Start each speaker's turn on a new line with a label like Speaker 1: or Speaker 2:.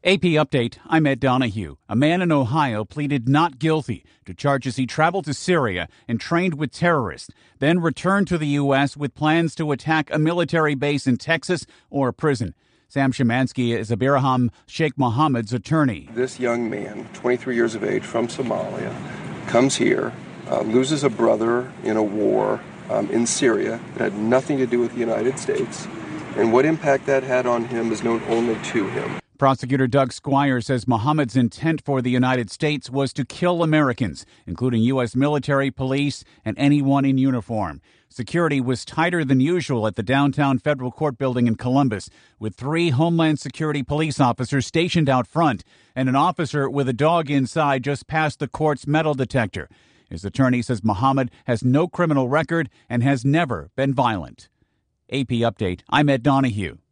Speaker 1: AP Update, I'm Ed Donahue. A man in Ohio pleaded not guilty to charges he traveled to Syria and trained with terrorists, then returned to the U.S. with plans to attack a military base in Texas or a prison. Sam Szymanski is Abraham Sheikh Mohammed's attorney.
Speaker 2: This young man, 23 years of age, from Somalia, comes here, loses a brother in a war in Syria that had nothing to do with the United States, and what impact that had on him is known only to him.
Speaker 1: Prosecutor Doug Squire says Mohammed's intent for the United States was to kill Americans, including U.S. military, police, and anyone in uniform. Security was tighter than usual at the downtown federal court building in Columbus, with 3 Homeland Security police officers stationed out front and an officer with a dog inside just past the court's metal detector. His attorney says Mohammed has no criminal record and has never been violent. AP Update, I'm Ed Donahue.